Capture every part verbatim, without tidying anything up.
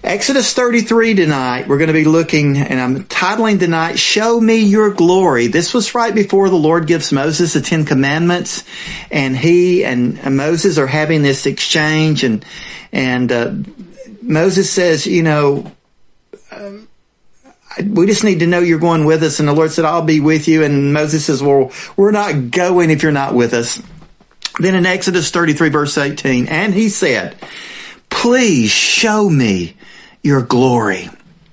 Exodus thirty-three tonight, we're going to be looking, and I'm titling tonight, Show Me Your Glory. This was right before the Lord gives Moses the Ten Commandments, and he and Moses are having this exchange, and and uh, Moses says, you know, um, we just need to know you're going with us, and the Lord said, I'll be with you, and Moses says, well, we're not going if you're not with us. Then in Exodus thirty-three, verse eighteen, and he said, please show me your glory.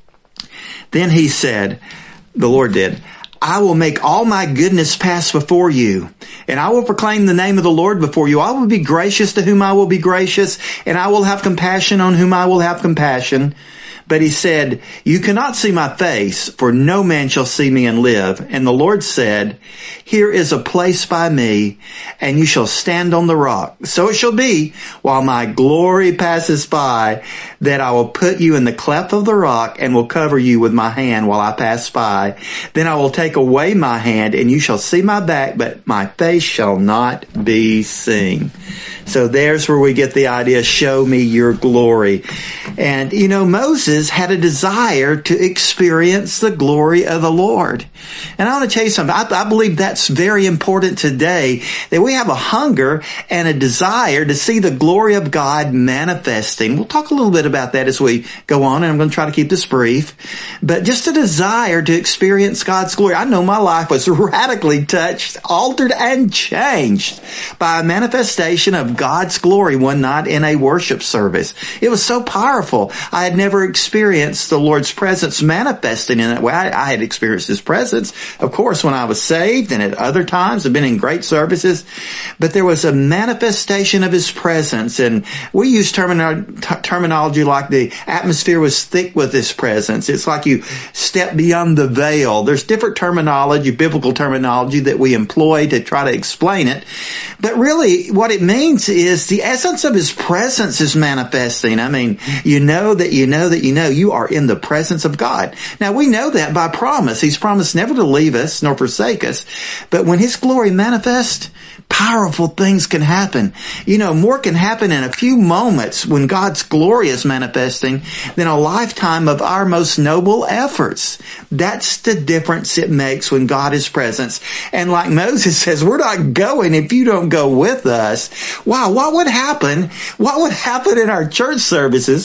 Then he said, the Lord did, I will make all my goodness pass before you, and I will proclaim the name of the Lord before you. I will be gracious to whom I will be gracious, and I will have compassion on whom I will have compassion. But he said, you cannot see my face, for no man shall see me and live. And the Lord said, here is a place by me, and you shall stand on the rock. So it shall be, while my glory passes by, that I will put you in the cleft of the rock, and will cover you with my hand while I pass by. Then I will take away my hand, and you shall see my back, but my face shall not be seen. So there's where we get the idea, show me your glory. And, you know, Moses had a desire to experience the glory of the Lord. And I want to tell you something. I, I believe that's very important today, that we have a hunger and a desire to see the glory of God manifesting. We'll talk a little bit about that as we go on, and I'm going to try to keep this brief. But just a desire to experience God's glory. I know my life was radically touched, altered, and changed by a manifestation of God's glory one night in a worship service. It was so powerful. I had never experienced the Lord's presence manifesting in that way. I, I had experienced His presence, of course, when I was saved, and at other times I've been in great services. But there was a manifestation of His presence, and we use termino- t- terminology like the atmosphere was thick with His presence. It's like you step beyond the veil. There's different terminology, biblical terminology that we employ to try to explain it. But really, what it means is the essence of His presence is manifesting. I mean, you know that you know that you know you are in the presence of God. Now, we know that by promise. He's promised never to leave us nor forsake us. But when His glory manifests, powerful things can happen. You know, more can happen in a few moments when God's glory is manifesting than a lifetime of our most noble efforts. That's the difference it makes when God is present. And like Moses says, we're not going if you don't go with us. Wow, what would happen? What would happen in our church services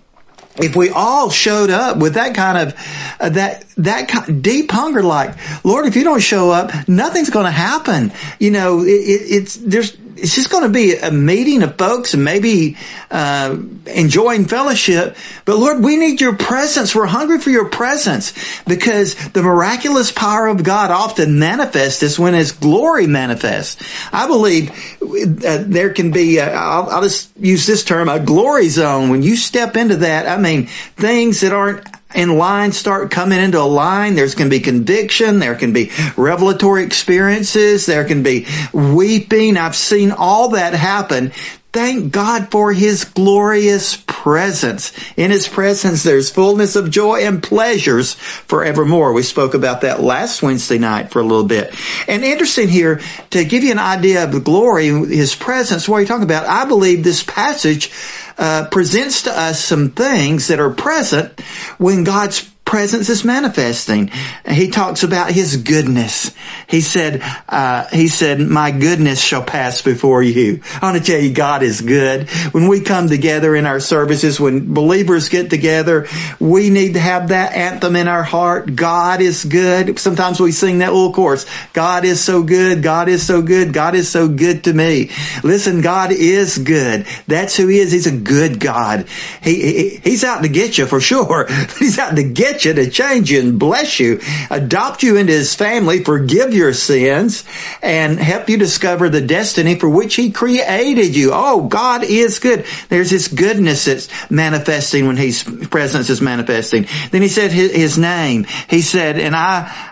if we all showed up with that kind of, uh, that, that kind, deep hunger, like, Lord, if you don't show up, nothing's going to happen. You know, it, it, it's, there's, it's just going to be a meeting of folks and maybe, uh, enjoying fellowship. But Lord, we need your presence. We're hungry for your presence, because the miraculous power of God often manifests when His glory manifests. I believe uh, there can be, uh, I'll, I'll just use this term, a glory zone. When you step into that, I mean, things that aren't in line start coming into a line. There's going to be conviction. There can be revelatory experiences. There can be weeping. I've seen all that happen. Thank God for His glorious presence. In His presence, there's fullness of joy and pleasures forevermore. We spoke about that last Wednesday night for a little bit. And interesting here, to give you an idea of the glory, His presence, what are you talking about? I believe this passage uh, presents to us some things that are present when God's presence is manifesting. He talks about His goodness. He said, uh, he said, my goodness shall pass before you. I want to tell you, God is good. When we come together in our services, when believers get together, we need to have that anthem in our heart. God is good. Sometimes we sing that little chorus. God is so good. God is so good. God is so good to me. Listen, God is good. That's who He is. He's a good God. He, he He's out to get you for sure. He's out to get you, to change you and bless you, adopt you into His family, forgive your sins, and help you discover the destiny for which He created you. Oh, God is good. There's His goodness that's manifesting when His presence is manifesting. Then He said His, his name. He said, and I,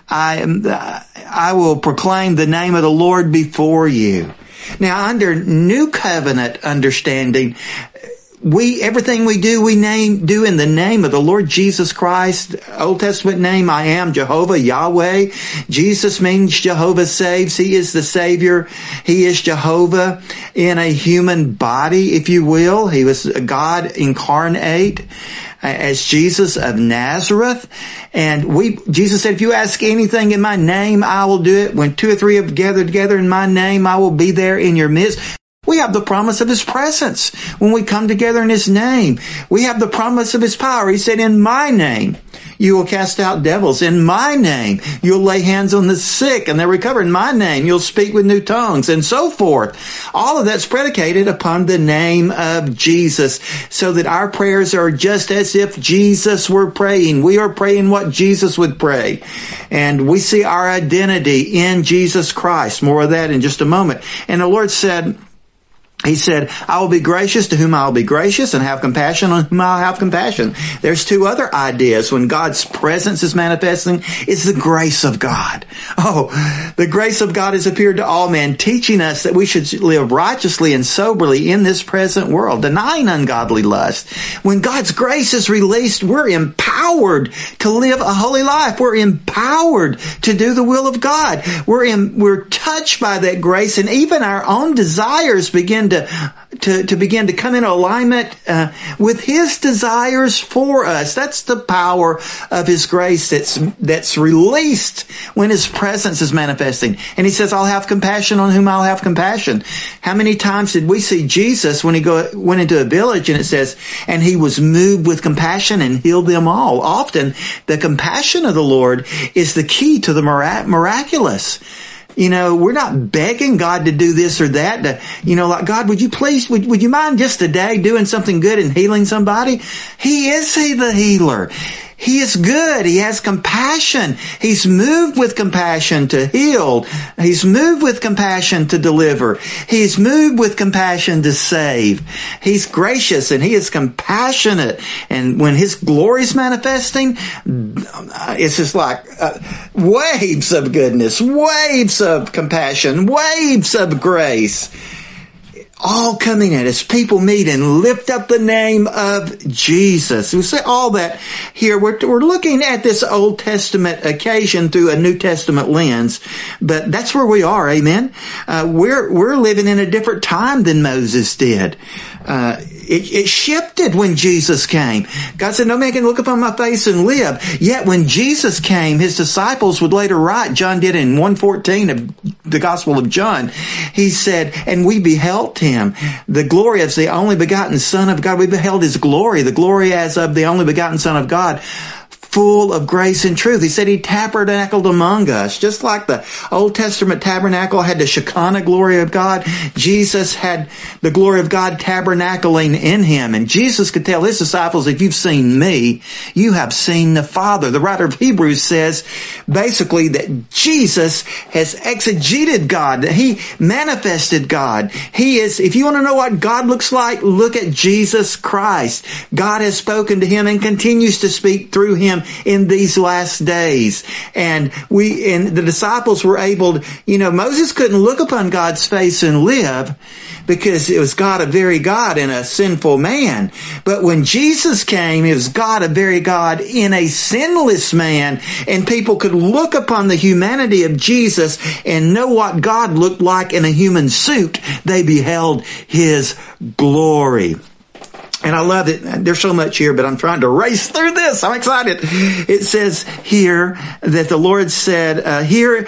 I, I will proclaim the name of the Lord before you. Now, under New Covenant understanding, we, everything we do, we name, do in the name of the Lord Jesus Christ. Old Testament name, I am Jehovah, Yahweh. Jesus means Jehovah saves. He is the Savior. He is Jehovah in a human body, if you will. He was God incarnate as Jesus of Nazareth. And we, Jesus said, if you ask anything in my name, I will do it. When two or three have gathered together in my name, I will be there in your midst. We have the promise of his presence when we come together in his name. We have the promise of his power. He said, in my name, you will cast out devils. In my name, you'll lay hands on the sick and they'll recover. In my name, you'll speak with new tongues and so forth. All of that's predicated upon the name of Jesus, so that our prayers are just as if Jesus were praying. We are praying what Jesus would pray. And we see our identity in Jesus Christ. More of that in just a moment. And the Lord said, He said, I will be gracious to whom I will be gracious and have compassion on whom I will have compassion. There's two other ideas when God's presence is manifesting. It's the grace of God. Oh, the grace of God has appeared to all men, teaching us that we should live righteously and soberly in this present world, denying ungodly lust. When God's grace is released, we're empowered to live a holy life. We're empowered to do the will of God. We're in, we're touched by that grace, and even our own desires begin to To, to, to begin to come in alignment uh, with his desires for us. That's the power of his grace that's that's released when his presence is manifesting. And he says, I'll have compassion on whom I'll have compassion. How many times did we see Jesus when he go, went into a village and it says, and he was moved with compassion and healed them all? Often the compassion of the Lord is the key to the mirac- miraculous. You know, we're not begging God to do this or that. To, you know, like, God, would you please, would, would you mind just today doing something good and healing somebody? He is he the healer. He is good. He has compassion. He's moved with compassion to heal. He's moved with compassion to deliver. He's moved with compassion to save. He's gracious and he is compassionate. And when his glory is manifesting, it's just like uh, waves of goodness, waves of compassion, waves of grace. All coming at us. People meet and lift up the name of Jesus. We say all that here. We're, we're looking at this Old Testament occasion through a New Testament lens, but that's where we are. Amen. Uh, we're, we're living in a different time than Moses did. Uh, it, it shifted when Jesus came. God said, no man can look upon my face and live. Yet when Jesus came, his disciples would later write, John did in one fourteen of the Gospel of John, he said, and we beheld him, the glory as the only begotten Son of God. We beheld his glory, the glory as of the only begotten Son of God, full of grace and truth. He said he tabernacled among us. Just like the Old Testament tabernacle had the Shekinah glory of God, Jesus had the glory of God tabernacling in him. And Jesus could tell his disciples, if you've seen me, you have seen the Father. The writer of Hebrews says basically that Jesus has exegeted God, that he manifested God. He is, if you want to know what God looks like, look at Jesus Christ. God has spoken to him and continues to speak through him in these last days. And we, and the disciples were able to, you know, Moses couldn't look upon God's face and live because it was God, a very God, and a sinful man. But when Jesus came, it was God, a very God, in a sinless man, and people could look upon the humanity of Jesus and know what God looked like in a human suit. They beheld his glory. And I love it. There's so much here, but I'm trying to race through this. I'm excited. It says here that the Lord said, uh, here,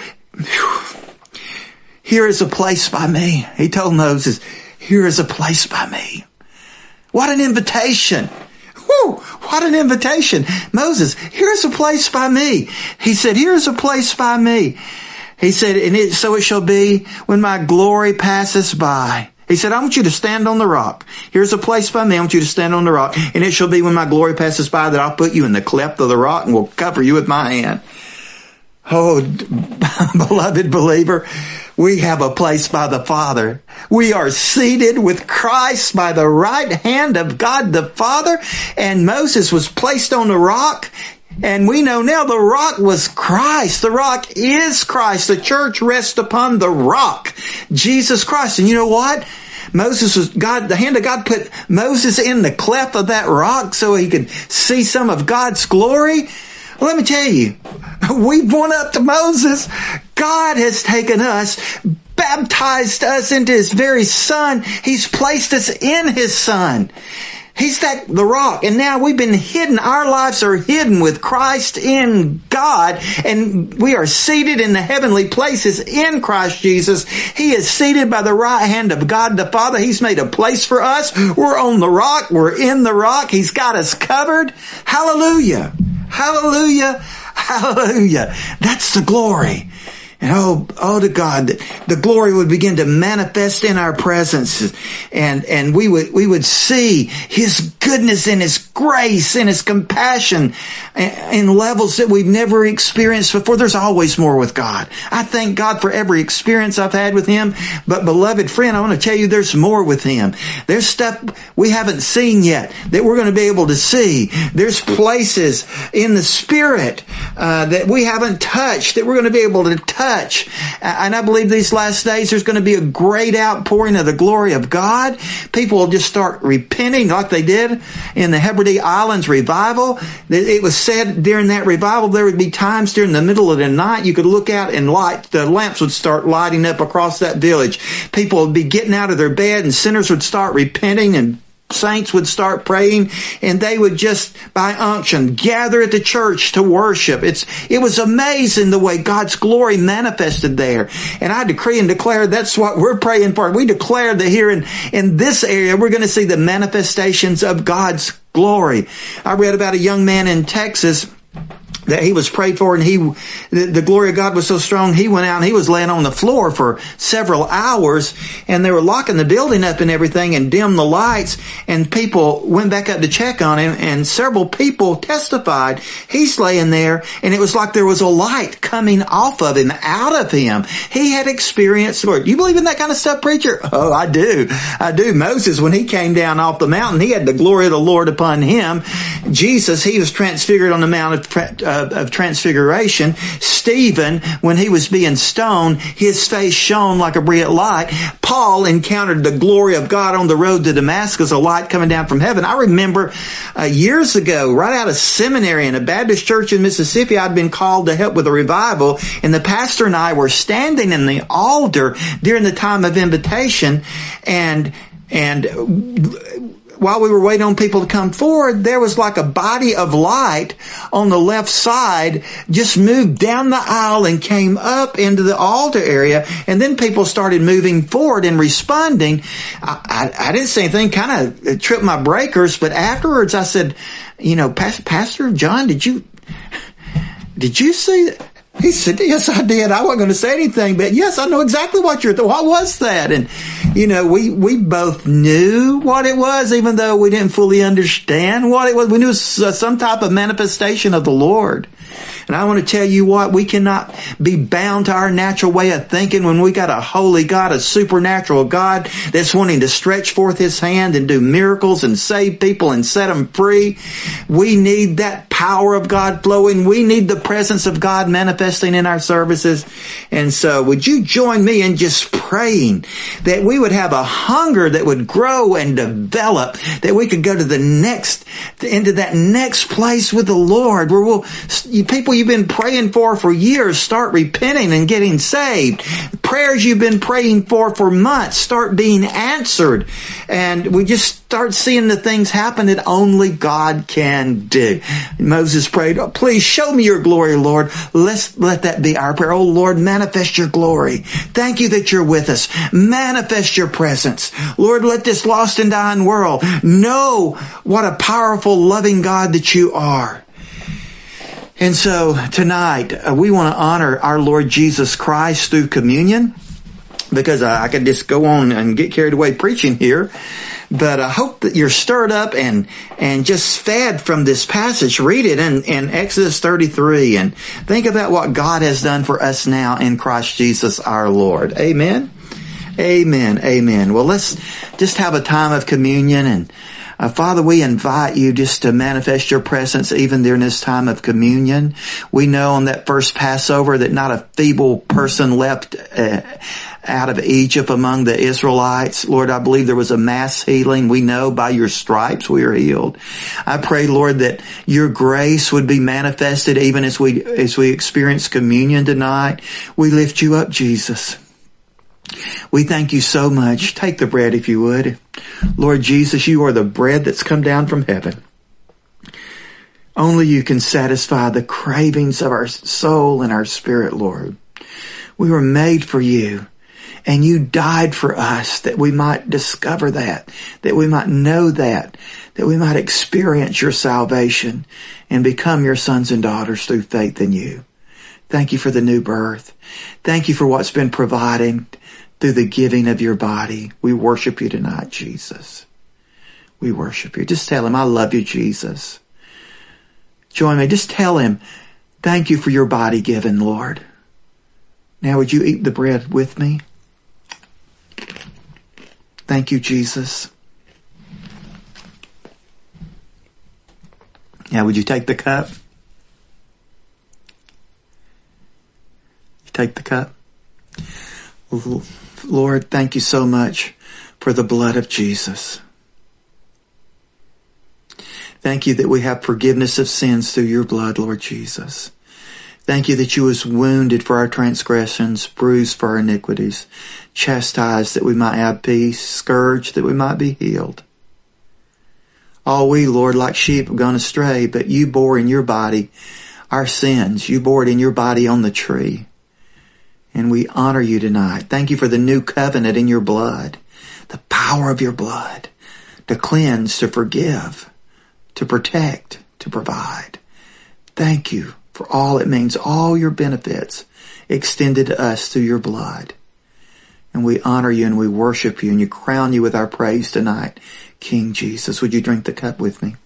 here is a place by me. He told Moses, here is a place by me. What an invitation. Whew, what an invitation. Moses, here's a place by me. He said, here's a place by me. He said, and it, so it shall be when my glory passes by. He said, I want you to stand on the rock. Here's a place by me. I want you to stand on the rock. And it shall be when my glory passes by that I'll put you in the cleft of the rock and will cover you with my hand. Oh, beloved believer, we have a place by the Father. We are seated with Christ by the right hand of God the Father. And Moses was placed on the rock. And we know now the rock was Christ. The rock is Christ. The church rests upon the rock, Jesus Christ. And you know what? Moses was, God, the hand of God put Moses in the cleft of that rock so he could see some of God's glory. Well, let me tell you, we've went up to Moses. God has taken us, baptized us into his very son. He's placed us in his son. He's that, the rock. And now we've been hidden. Our lives are hidden with Christ in God. And we are seated in the heavenly places in Christ Jesus. He is seated by the right hand of God the Father. He's made a place for us. We're on the rock. We're in the rock. He's got us covered. Hallelujah. Hallelujah. Hallelujah. That's the glory. And oh, oh to God, that the glory would begin to manifest in our presence, and, and we would, we would see his goodness and his grace and his compassion in levels that we've never experienced before. There's always more with God. I thank God for every experience I've had with him. But beloved friend, I want to tell you there's more with him. There's stuff we haven't seen yet that we're going to be able to see. There's places in the spirit uh, that we haven't touched that we're going to be able to touch. And I believe these last days there's going to be a great outpouring of the glory of God. People will just start repenting like they did in the Hebrides Islands revival. It was said during that revival there would be times during the middle of the night you could look out and light, the lamps would start lighting up across that village. People would be getting out of their bed and sinners would start repenting, and saints would start praying, and they would just, by unction, gather at the church to worship. It's, it was amazing the way God's glory manifested there. And I decree and declare that's what we're praying for. We declare that here in, in this area, we're going to see the manifestations of God's glory. I read about a young man in Texas that he was prayed for, and he, the, the glory of God was so strong, he went out and he was laying on the floor for several hours, and they were locking the building up and everything and dimmed the lights, and people went back up to check on him, and several people testified he's laying there, and it was like there was a light coming off of him, out of him. He had experienced the Lord. You believe in that kind of stuff, preacher? Oh, I do. I do. Moses, when he came down off the mountain, he had the glory of the Lord upon him. Jesus, he was transfigured on the Mount of uh, of transfiguration. Stephen, when he was being stoned, his face shone like a brilliant light. Paul encountered the glory of God on the road to Damascus, a light coming down from heaven. I remember uh, years ago, right out of seminary in a Baptist church in Mississippi, I'd been called to help with a revival, and the pastor and I were standing in the altar during the time of invitation, and and while we were waiting on people to come forward, there was like a body of light on the left side, just moved down the aisle and came up into the altar area. And then people started moving forward and responding. I, I, I didn't say anything, kind of tripped my breakers. But afterwards I said, you know, Pastor John, did you, did you see that? He said, yes, I did. I wasn't going to say anything, but yes, I know exactly what you're, what was that? And, you know, we, we both knew what it was, even though we didn't fully understand what it was. We knew it was some type of manifestation of the Lord. And I want to tell you what, we cannot be bound to our natural way of thinking when we got a holy God, a supernatural God that's wanting to stretch forth his hand and do miracles and save people and set them free. We need that power of God flowing. We need the presence of God manifesting in our services. And so would you join me in just praying that we would have a hunger that would grow and develop, that we could go to the next, into that next place with the Lord where we'll, people you've been praying for for years start repenting and getting saved. Prayers you've been praying for for months start being answered. And we just start seeing the things happen that only God can do. Moses prayed, oh, please show me your glory, Lord. Let's let that be our prayer. Oh, Lord, manifest your glory. Thank you that you're with us. Manifest your presence. Lord, let this lost and dying world know what a powerful, loving God that you are. And so tonight, uh, we want to honor our Lord Jesus Christ through communion, because uh, I could just go on and get carried away preaching here. But I hope that you're stirred up and and just fed from this passage. Read it in, in Exodus thirty-three and think about what God has done for us now in Christ Jesus our Lord. Amen? Amen. Amen. Well, let's just have a time of communion, and Uh, Father, we invite you just to manifest your presence even during this time of communion. We know on that first Passover that not a feeble person left uh, out of Egypt among the Israelites. Lord, I believe there was a mass healing. We know by your stripes we are healed. I pray, Lord, that your grace would be manifested even as we, as we experience communion tonight. We lift you up, Jesus. We thank you so much. Take the bread if you would. Lord Jesus, you are the bread that's come down from heaven. Only you can satisfy the cravings of our soul and our spirit, Lord. We were made for you, and you died for us that we might discover that, that we might know that, that we might experience your salvation and become your sons and daughters through faith in you. Thank you for the new birth. Thank you for what's been provided through the giving of your body. We worship you tonight, Jesus. We worship you. Just tell him, I love you, Jesus. Join me. Just tell him, thank you for your body given, Lord. Now would you eat the bread with me? Thank you, Jesus. Now would you take the cup? You take the cup? Lord, thank you so much for the blood of Jesus. Thank you that we have forgiveness of sins through your blood, Lord Jesus. Thank you that you was wounded for our transgressions, bruised for our iniquities, chastised that we might have peace, scourged that we might be healed. All we, Lord, like sheep have gone astray, but you bore in your body our sins. You bore it in your body on the tree. And we honor you tonight. Thank you for the new covenant in your blood, the power of your blood to cleanse, to forgive, to protect, to provide. Thank you for all it means, all your benefits extended to us through your blood. And we honor you and we worship you and you crown you with our praise tonight. King Jesus, would you drink the cup with me?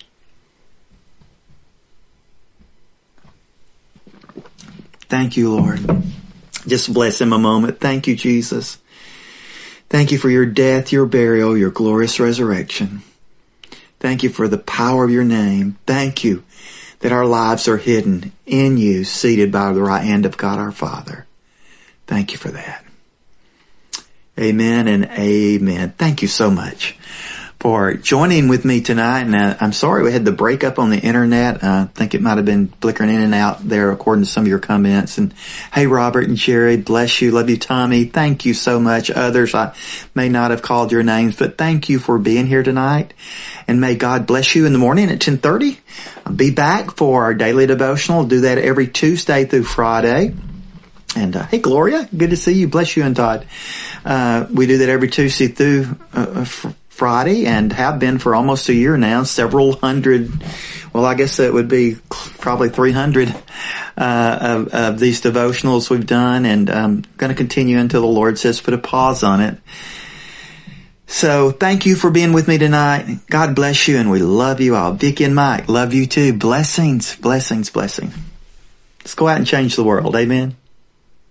Thank you, Lord. Just bless him a moment. Thank you, Jesus. Thank you for your death, your burial, your glorious resurrection. Thank you for the power of your name. Thank you that our lives are hidden in you, seated by the right hand of God our Father. Thank you for that. Amen and amen. Thank you so much for joining with me tonight. And uh, I'm sorry we had the breakup on the internet. Uh, I think it might have been flickering in and out there according to some of your comments. And hey, Robert and Jerry, bless you. Love you, Tommy. Thank you so much. Others, I may not have called your names, but thank you for being here tonight. And may God bless you in the morning at ten thirty. I'll be back for our daily devotional. I'll do that every Tuesday through Friday. And uh, hey, Gloria, good to see you. Bless you and Todd. Uh, we do that every Tuesday through uh, Friday and have been for almost a year now. Several hundred, well, I guess it would be probably three hundred uh, of, of these devotionals we've done, and I'm going to continue until the Lord says put a pause on it. So thank you for being with me tonight. God bless you, and we love you all. Vicky and Mike, love you too. Blessings, blessings, blessings. Let's go out and change the world. Amen.